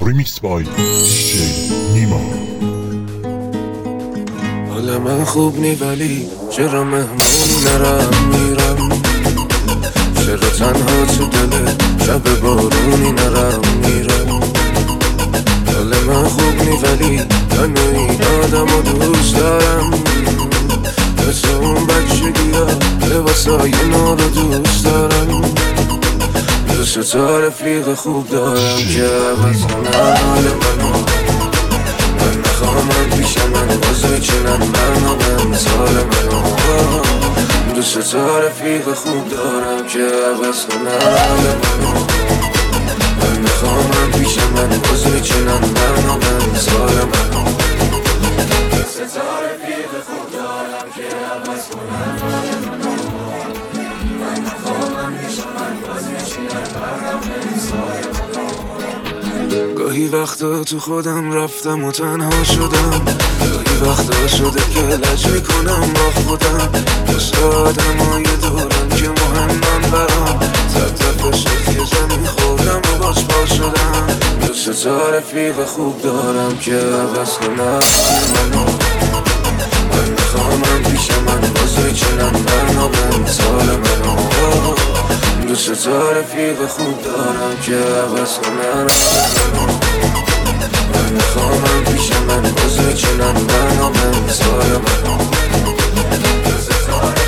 Remix by DJ نیما. حال من خوب نی ولی چرا مهمونی نرم میرم، چرا تنها تو دل شب بارونی نرم میرم. حال من خوب نی ولی من این آدم رو دوست دارم، مثل اون بچگی ها لباسای نو رو دوست دارم. دوست تا رفیق خوب دارم که عوض کنه حال منو. من نخواهم پیش من باز میچینن برنامه مثال منو. دوست تا رفیق خوب دارم که عوض کنه حال منو. من نخواهم پیش من باز میچینن برنامه مثال منو. دوست تا رفیق خوب دارم که عوض کنه حال منو. من نخواهم پیش من باز میچینن برنامه مثال منو. گاهی وقتا تو خودم رفتم و تنها شدم، گاهی وقتا شده که لج میکنم با خودم. مثل آدمای دورم که مهمم برام، صد دفعه شد یه زمین خوردم و باز پا شدم. دوست تا رفیق خوب دارم که عوض کنه منو. من نخواهم پیش من باز میچینن برنامه مثال منو. دوست تا رفیق خوب دارم که عوض کنه منو. من نخواهم پیش من باز میچینن برنامه مثال منو. دوست تا